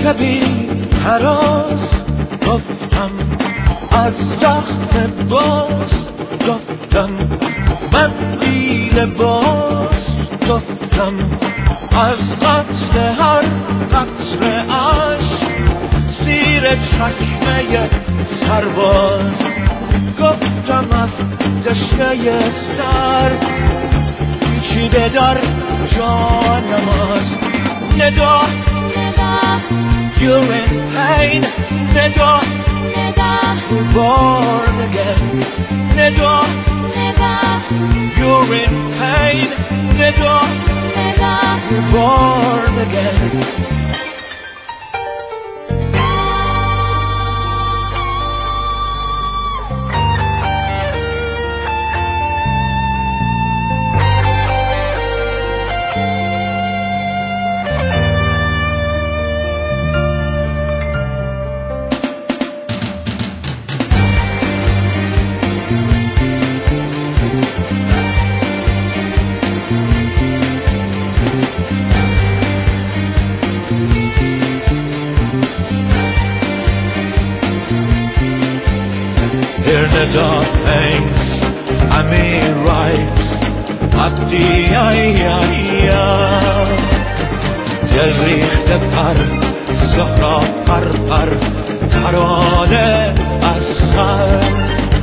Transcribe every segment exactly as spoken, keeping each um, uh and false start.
شبی هراز گفتم از زخم باز گفتم من بی لباس گفتم از قطر هر قطر عشق زیر چکمه سرباز گفتم از دشنه سر پیچیده در جانم است ندا You're in pain ندا We're born again ندا You're in pain ندا We're born again Here Neda thanks I mean right Abdi ay ay ay Dil ریخته پر زهرا پر پر ترانه از خر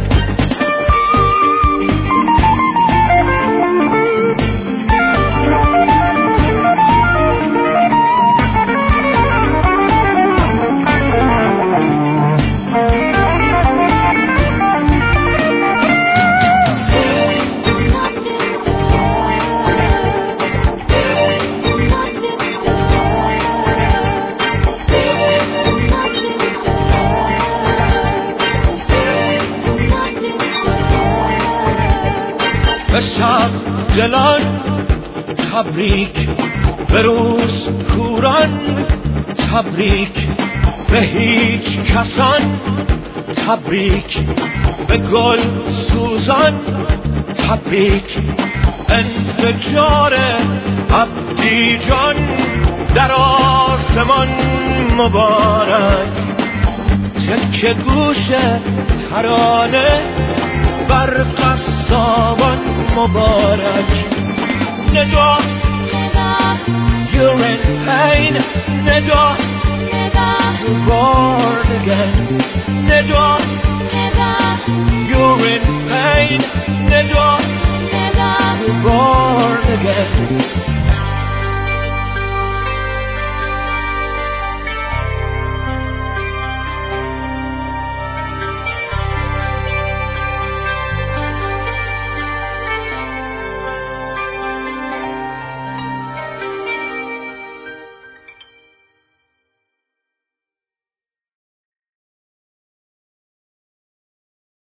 به شب دلان تبریک به روز کوران تبریک به هیچ کسان تبریک به گل سوزان تبریک انفجار عبدی جان در آسمان مبارک تکه گوش ترانه بر قصابان مبارک ندا You're in pain ندا